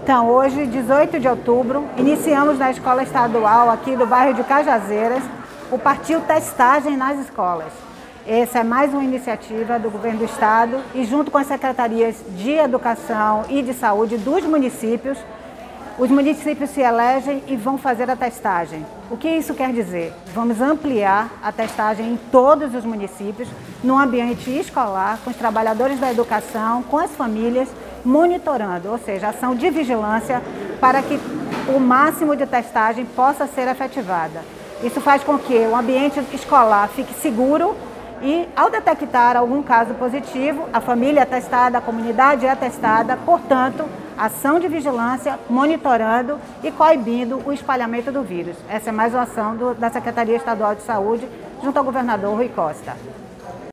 Então, hoje, 18 de outubro, iniciamos na escola estadual aqui do bairro de Cajazeiras o Partiu Testagem nas escolas. Essa é mais uma iniciativa do governo do estado e junto com as secretarias de educação e de saúde dos municípios, os municípios se elegem e vão fazer a testagem. O que isso quer dizer? Vamos ampliar a testagem em todos os municípios, no ambiente escolar, com os trabalhadores da educação, com as famílias, monitorando, ou seja, ação de vigilância para que o máximo de testagem possa ser efetivada. Isso faz com que o ambiente escolar fique seguro e, ao detectar algum caso positivo, a família é testada, a comunidade é testada, portanto, ação de vigilância, monitorando e coibindo o espalhamento do vírus. Essa é mais uma ação da Secretaria Estadual de Saúde, junto ao governador Rui Costa.